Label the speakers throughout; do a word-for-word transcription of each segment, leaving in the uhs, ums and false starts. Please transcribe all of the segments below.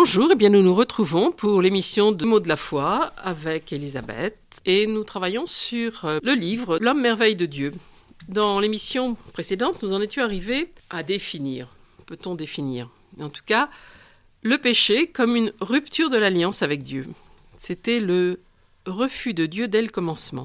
Speaker 1: Bonjour, eh bien nous nous retrouvons pour l'émission de Mots de la foi avec Elisabeth et nous travaillons sur le livre L'homme merveille de Dieu. Dans l'émission précédente, nous en étions arrivés à définir, peut-on définir, en tout cas, le péché comme une rupture de l'alliance avec Dieu. C'était le refus de Dieu dès le commencement.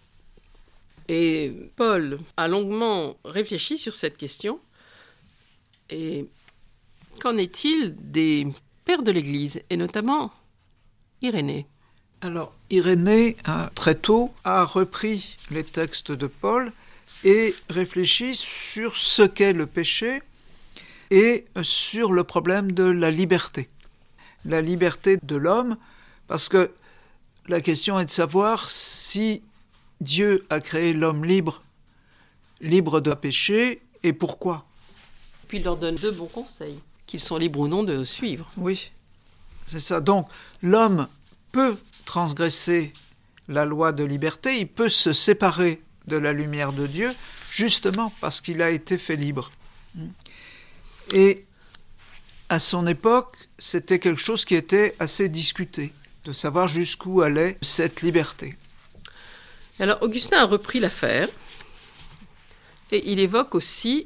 Speaker 1: Et Paul a longuement réfléchi sur cette question. Et qu'en est-il des pères de l'Église, et notamment Irénée?
Speaker 2: Alors, Irénée, hein, très tôt, a repris les textes de Paul et réfléchi sur ce qu'est le péché et sur le problème de la liberté. La liberté de l'homme, parce que la question est de savoir si Dieu a créé l'homme libre, libre de péché, et pourquoi.
Speaker 1: Puis il leur donne deux bons conseils, qu'ils sont libres ou non de suivre.
Speaker 2: Oui, c'est ça. Donc, l'homme peut transgresser la loi de liberté, il peut se séparer de la lumière de Dieu, justement parce qu'il a été fait libre. Et à son époque, c'était quelque chose qui était assez discuté, de savoir jusqu'où allait cette liberté.
Speaker 1: Alors, Augustin a repris l'affaire, et il évoque aussi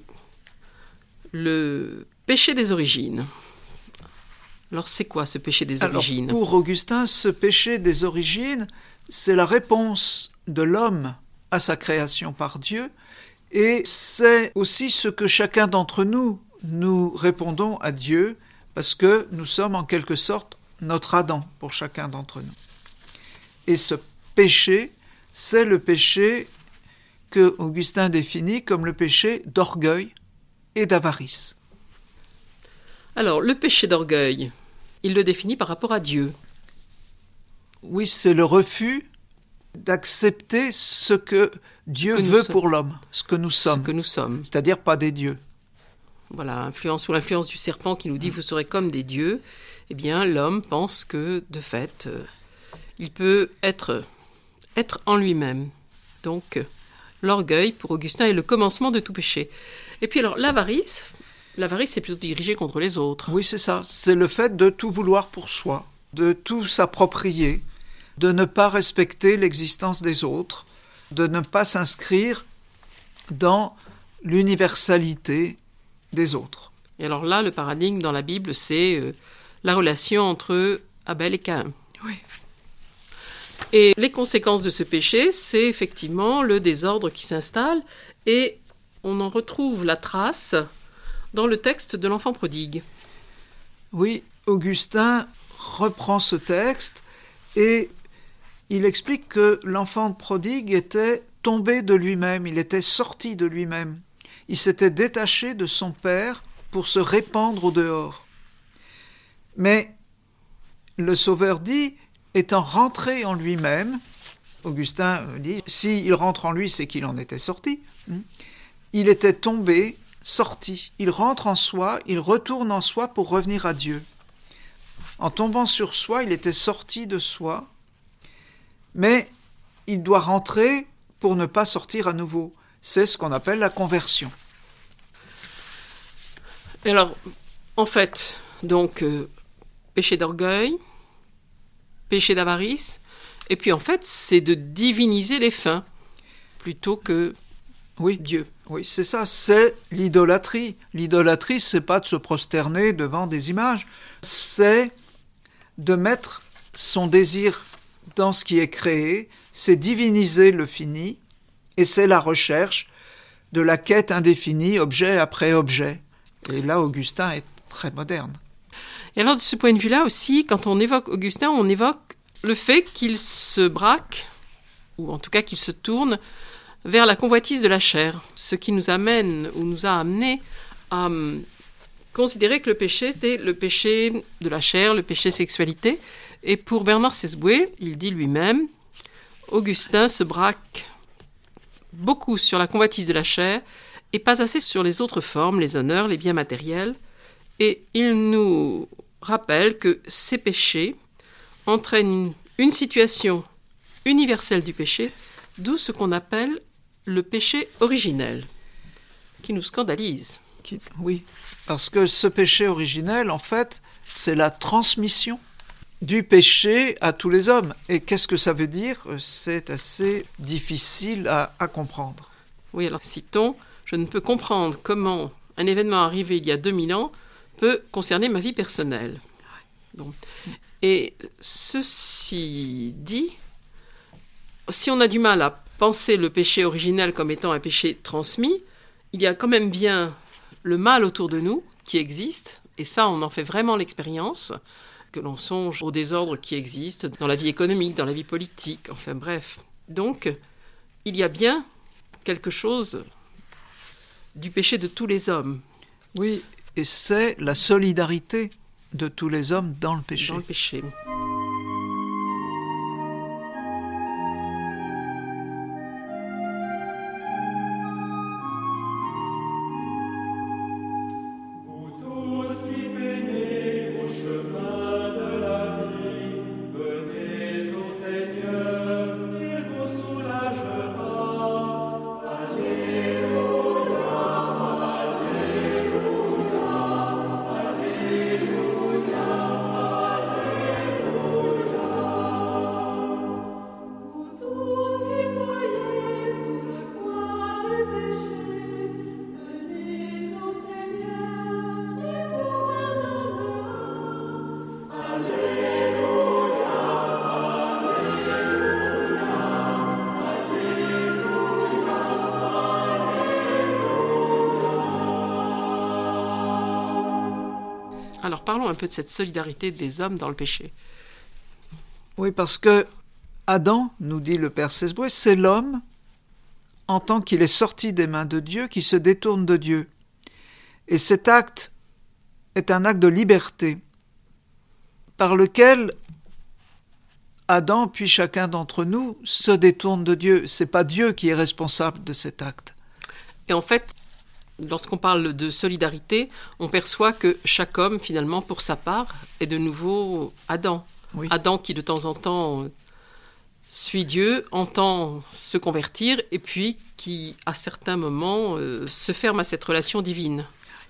Speaker 1: le péché des origines. Alors, c'est quoi ce péché des
Speaker 2: Alors,
Speaker 1: origines?
Speaker 2: Pour Augustin, ce péché des origines, c'est la réponse de l'homme à sa création par Dieu, et c'est aussi ce que chacun d'entre nous, nous répondons à Dieu, parce que nous sommes en quelque sorte notre Adam pour chacun d'entre nous. Et ce péché, c'est le péché que Augustin définit comme le péché d'orgueil et d'avarice.
Speaker 1: Alors, le péché d'orgueil, il le définit par rapport à Dieu.
Speaker 2: Oui, c'est le refus d'accepter ce que Dieu
Speaker 1: que
Speaker 2: veut
Speaker 1: sommes.
Speaker 2: pour l'homme, ce que nous sommes.
Speaker 1: Ce que nous sommes.
Speaker 2: C'est-à-dire pas des dieux.
Speaker 1: Voilà, influence, sous l'influence du serpent qui nous dit « vous serez comme des dieux », eh bien, l'homme pense que, de fait, euh, il peut être, être en lui-même. Donc, euh, l'orgueil, pour Augustin, est le commencement de tout péché. Et puis alors, l'avarice, l'avarice, c'est plutôt dirigé contre les autres.
Speaker 2: Oui, c'est ça. C'est le fait de tout vouloir pour soi, de tout s'approprier, de ne pas respecter l'existence des autres, de ne pas s'inscrire dans l'universalité des autres.
Speaker 1: Et alors là, le paradigme dans la Bible, c'est euh, la relation entre Abel et Caïn.
Speaker 2: Oui.
Speaker 1: Et les conséquences de ce péché, c'est effectivement le désordre qui s'installe, et on en retrouve la trace dans le texte de l'enfant prodigue.
Speaker 2: Oui, Augustin reprend ce texte et il explique que l'enfant prodigue était tombé de lui-même, il était sorti de lui-même. Il s'était détaché de son père pour se répandre au dehors. Mais le Sauveur dit, étant rentré en lui-même, Augustin dit, s'il rentre en lui, c'est qu'il en était sorti. Il était tombé, sorti. Il rentre en soi, il retourne en soi pour revenir à Dieu. En tombant sur soi, il était sorti de soi, mais il doit rentrer pour ne pas sortir à nouveau. C'est ce qu'on appelle la conversion.
Speaker 1: Alors, en fait, donc, euh, péché d'orgueil, péché d'avarice, et puis en fait, c'est de diviniser les fins, plutôt que
Speaker 2: oui.
Speaker 1: Dieu.
Speaker 2: Oui, c'est ça, c'est l'idolâtrie. L'idolâtrie, c'est pas de se prosterner devant des images, c'est de mettre son désir dans ce qui est créé, c'est diviniser le fini, et c'est la recherche de la quête indéfinie, objet après objet. Et là, Augustin est très moderne.
Speaker 1: Et alors, de ce point de vue-là aussi, quand on évoque Augustin, on évoque le fait qu'il se braque, ou en tout cas qu'il se tourne vers la convoitise de la chair, ce qui nous amène, ou nous a amené à um, considérer que le péché était le péché de la chair, le péché sexualité. Et pour Bernard Sesboué, il dit lui-même, Augustin se braque beaucoup sur la convoitise de la chair et pas assez sur les autres formes, les honneurs, les biens matériels. Et il nous rappelle que ces péchés entraînent une, une situation universelle du péché, d'où ce qu'on appelle le péché originel, qui nous scandalise.
Speaker 2: Qui- Oui, parce que ce péché originel, en fait, c'est la transmission du péché à tous les hommes. Et qu'est-ce que ça veut dire ? C'est assez difficile à, à comprendre.
Speaker 1: Oui, alors citons, je ne peux comprendre comment un événement arrivé il y a deux mille ans peut concerner ma vie personnelle. Bon. Et ceci dit, si on a du mal à penser le péché originel comme étant un péché transmis, il y a quand même bien le mal autour de nous qui existe, et ça on en fait vraiment l'expérience, que l'on songe au désordre qui existe dans la vie économique, dans la vie politique, enfin bref. Donc, il y a bien quelque chose du péché de tous les hommes.
Speaker 2: Oui, et c'est la solidarité de tous les hommes dans le péché.
Speaker 1: Dans le péché.
Speaker 3: Vous tous qui peinez au chemin de la vie, venez au Seigneur, il vous soulagera. Vous tous qui croyez sous le poids du péché, venez au Seigneur, il vous pardonnera.
Speaker 1: Alors parlons un peu de cette solidarité des hommes dans le péché.
Speaker 2: Oui, parce que Adam, nous dit le Père Sesboué, c'est l'homme, en tant qu'il est sorti des mains de Dieu, qui se détourne de Dieu. Et cet acte est un acte de liberté, par lequel Adam, puis chacun d'entre nous, se détourne de Dieu. C'est pas Dieu qui est responsable de cet acte.
Speaker 1: Et en fait, lorsqu'on parle de solidarité, on perçoit que chaque homme, finalement, pour sa part, est de nouveau Adam.
Speaker 2: Oui.
Speaker 1: Adam qui, de temps en temps, suit Dieu, entend se convertir, et puis qui, à certains moments, euh, se ferme à cette relation divine.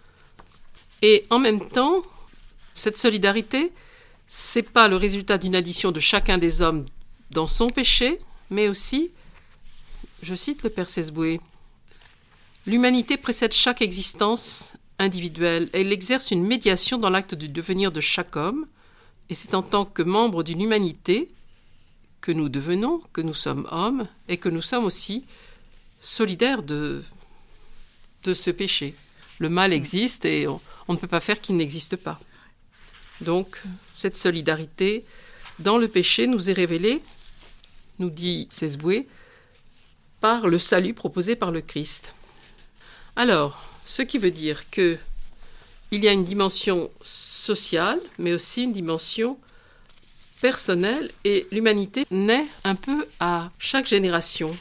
Speaker 1: Et en même temps, cette solidarité, c'est pas le résultat d'une addition de chacun des hommes dans son péché, mais aussi, je cite le Père Sesboué, l'humanité précède chaque existence individuelle. Elle exerce une médiation dans l'acte du devenir de chaque homme, et c'est en tant que membre d'une humanité que nous devenons, que nous sommes hommes, et que nous sommes aussi solidaires de, de ce péché. Le mal existe et on, on ne peut pas faire qu'il n'existe pas. Donc, cette solidarité dans le péché nous est révélée, nous dit Sesboué, par le salut proposé par le Christ. Alors, ce qui veut dire que il y a une dimension sociale, mais aussi une dimension personnelle, et l'humanité naît un peu à chaque génération.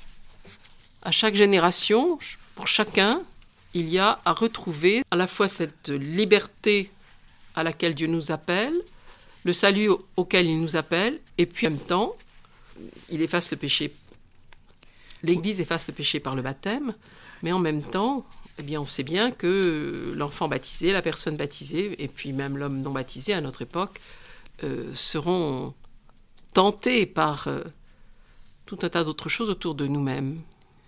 Speaker 1: À chaque génération, pour chacun, il y a à retrouver à la fois cette liberté à laquelle Dieu nous appelle, le salut auquel il nous appelle, et puis en même temps, il efface le péché. L'Église efface le péché par le baptême, mais en même temps, eh bien, on sait bien que l'enfant baptisé, la personne baptisée, et puis même l'homme non baptisé à notre époque, euh, seront tentés par euh, tout un tas d'autres choses autour de nous-mêmes.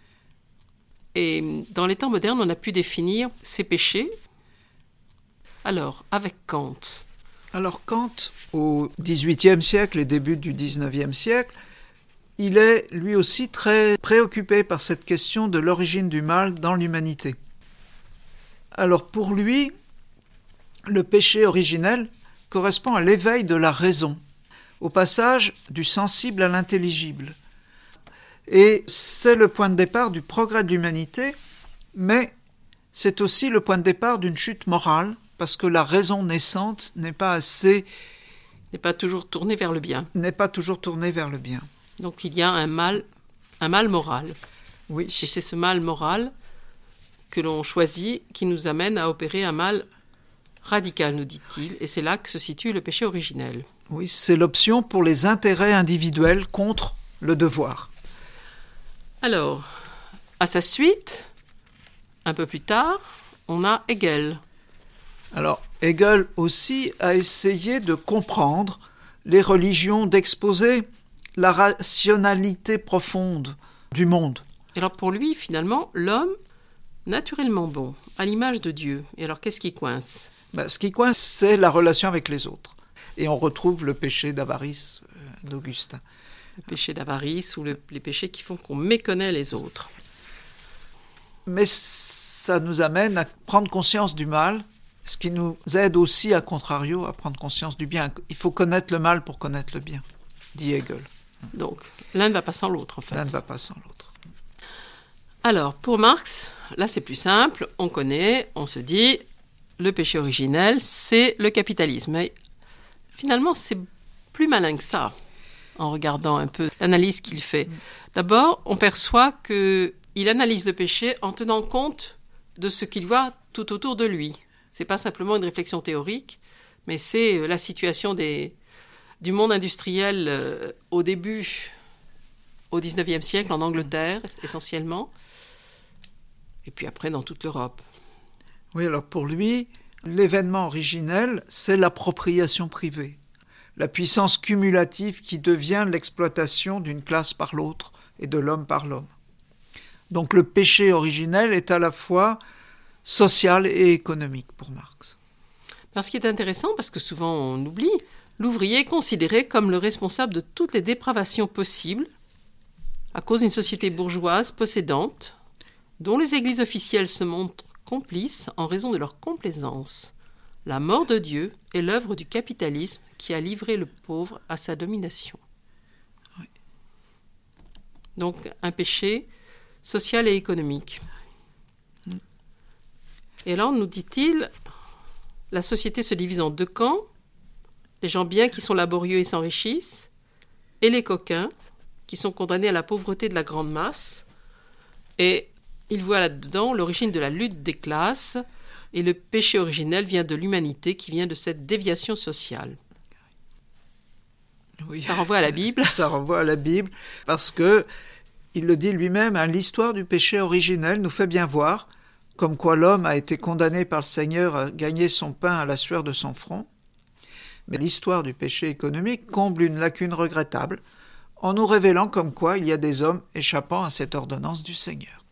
Speaker 1: Et dans les temps modernes, on a pu définir ces péchés. Alors, avec Kant.
Speaker 2: Alors Kant, au dix-huitième siècle et début du dix-neuvième siècle, il est lui aussi très préoccupé par cette question de l'origine du mal dans l'humanité. Alors pour lui, le péché originel correspond à l'éveil de la raison, au passage du sensible à l'intelligible. Et c'est le point de départ du progrès de l'humanité, mais c'est aussi le point de départ d'une chute morale, parce que la raison naissante n'est pas assez...
Speaker 1: n'est pas toujours tournée vers le bien.
Speaker 2: n'est pas toujours tournée vers le bien.
Speaker 1: Donc il y a un mal, un mal moral.
Speaker 2: Oui.
Speaker 1: Et c'est ce mal moral que l'on choisit qui nous amène à opérer un mal radical, nous dit-il. Et c'est là que se situe le péché originel.
Speaker 2: Oui, c'est l'option pour les intérêts individuels contre le devoir.
Speaker 1: Alors, à sa suite, un peu plus tard, on a Hegel.
Speaker 2: Alors, Hegel aussi a essayé de comprendre les religions, d'exposer la rationalité profonde du monde.
Speaker 1: Et alors pour lui, finalement, l'homme, naturellement bon, à l'image de Dieu. Et alors qu'est-ce qui coince ?
Speaker 2: Ben, ce qui coince, c'est la relation avec les autres. Et on retrouve le péché d'avarice euh, d'Augustin.
Speaker 1: Le péché d'avarice ou le- les péchés qui font qu'on méconnaît les autres.
Speaker 2: Mais ça nous amène à prendre conscience du mal, ce qui nous aide aussi, à contrario, à prendre conscience du bien. Il faut connaître le mal pour connaître le bien, dit Hegel.
Speaker 1: Donc, l'un ne va pas sans l'autre, en fait.
Speaker 2: L'un ne va pas sans l'autre.
Speaker 1: Alors, pour Marx, là, c'est plus simple. On connaît, on se dit, le péché originel, c'est le capitalisme. Mais finalement, c'est plus malin que ça, en regardant un peu l'analyse qu'il fait. D'abord, on perçoit qu'il analyse le péché en tenant compte de ce qu'il voit tout autour de lui. C'est pas simplement une réflexion théorique, mais c'est euh, la situation des, du monde industriel euh, au début, au dix-neuvième siècle, en Angleterre essentiellement, et puis après dans toute l'Europe.
Speaker 2: Oui, alors pour lui, l'événement originel, c'est l'appropriation privée, la puissance cumulative qui devient l'exploitation d'une classe par l'autre et de l'homme par l'homme. Donc le péché originel est à la fois social et économique pour Marx.
Speaker 1: Alors, ce qui est intéressant, parce que souvent on oublie, l'ouvrier est considéré comme le responsable de toutes les dépravations possibles à cause d'une société bourgeoise possédante dont les églises officielles se montrent complices en raison de leur complaisance. La mort de Dieu est l'œuvre du capitalisme qui a livré le pauvre à sa domination.
Speaker 2: Oui.
Speaker 1: Donc un péché social et économique. Et là, nous dit-il, la société se divise en deux camps, les gens bien qui sont laborieux et s'enrichissent, et les coquins qui sont condamnés à la pauvreté de la grande masse. Et il voit là-dedans l'origine de la lutte des classes, et le péché originel vient de l'humanité qui vient de cette déviation sociale.
Speaker 2: Oui.
Speaker 1: Ça renvoie à la Bible.
Speaker 2: Ça renvoie à la Bible, parce que, il le dit lui-même, hein, l'histoire du péché originel nous fait bien voir comme quoi l'homme a été condamné par le Seigneur à gagner son pain à la sueur de son front. Mais l'histoire du péché économique comble une lacune regrettable, en nous révélant comme quoi il y a des hommes échappant à cette ordonnance du Seigneur.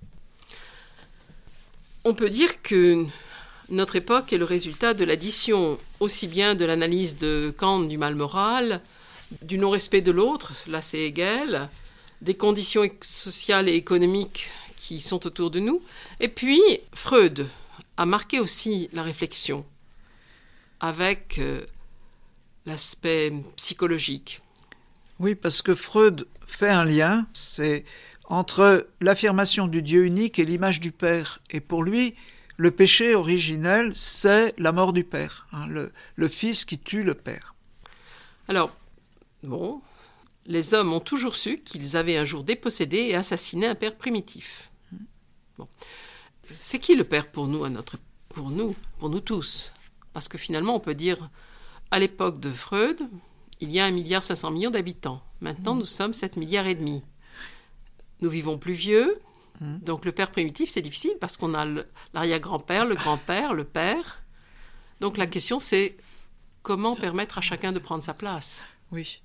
Speaker 1: On peut dire que notre époque est le résultat de l'addition aussi bien de l'analyse de Kant du mal moral, du non-respect de l'autre, là c'est Hegel, des conditions sociales et économiques qui sont autour de nous. Et puis, Freud a marqué aussi la réflexion avec euh, l'aspect psychologique.
Speaker 2: Oui, parce que Freud fait un lien, c'est entre l'affirmation du Dieu unique et l'image du Père. Et pour lui, le péché originel, c'est la mort du Père, hein, le, le Fils qui tue le Père.
Speaker 1: Alors, bon, les hommes ont toujours su qu'ils avaient un jour dépossédé et assassiné un père primitif. Bon. C'est qui le père pour nous, à notre, pour nous, pour nous tous ? Parce que finalement, on peut dire, à l'époque de Freud, il y a un milliard cinq cents millions d'habitants. Maintenant, nous sommes sept milliards et demi. Nous vivons plus vieux, donc le père primitif, c'est difficile parce qu'on a le- l'arrière-grand-père, le grand-père, le père. Donc la question, c'est comment permettre à chacun de prendre sa place ?
Speaker 2: Oui.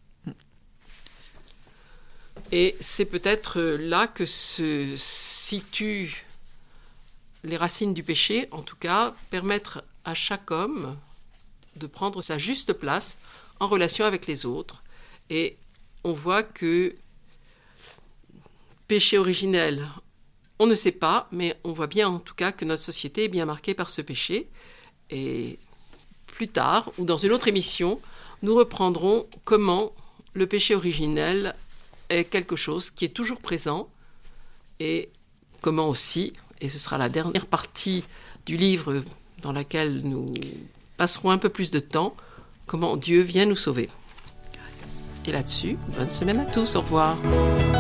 Speaker 1: Et c'est peut-être là que se situent les racines du péché, en tout cas, permettre à chaque homme de prendre sa juste place en relation avec les autres. Et on voit que péché originel, on ne sait pas, mais on voit bien en tout cas que notre société est bien marquée par ce péché. Et plus tard, ou dans une autre émission, nous reprendrons comment le péché originel est quelque chose qui est toujours présent et comment aussi, et ce sera la dernière partie du livre dans laquelle nous passerons un peu plus de temps, comment Dieu vient nous sauver. Et là-dessus, bonne semaine à tous, au revoir.